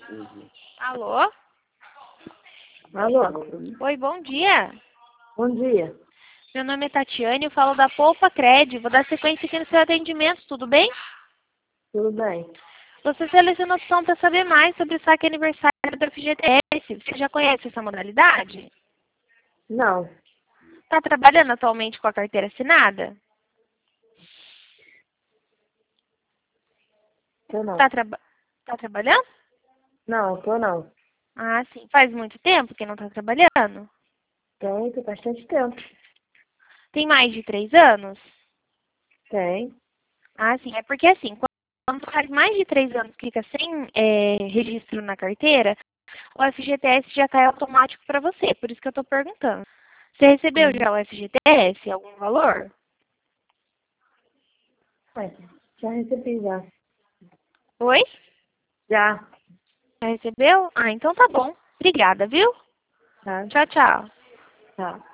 Alô? Alô? Oi, bom dia. Bom dia. Meu nome é Tatiane, eu falo da Poupa Cred. Vou dar sequência aqui no seu atendimento, tudo bem? Tudo bem? Você seleciona a opção para saber mais sobre o saque aniversário do FGTS. Você já conhece essa modalidade? Não, Está trabalhando atualmente com a carteira assinada? tô não. Está trabalhando? Não, tô não. Ah, sim. Faz muito tempo que não está trabalhando? Tem bastante tempo. Tem mais de 3 anos? Tem. Ah, sim. É porque assim, quando faz mais de 3 anos que fica sem registro na carteira, o FGTS já cai automático para você. Por isso que eu estou perguntando. Você recebeu Hum. já o FGTS, algum valor? Ué, já recebi já. Oi? Já. Já recebeu? Ah, então tá bom. Obrigada, viu? Tá. Tchau, tchau. Tá.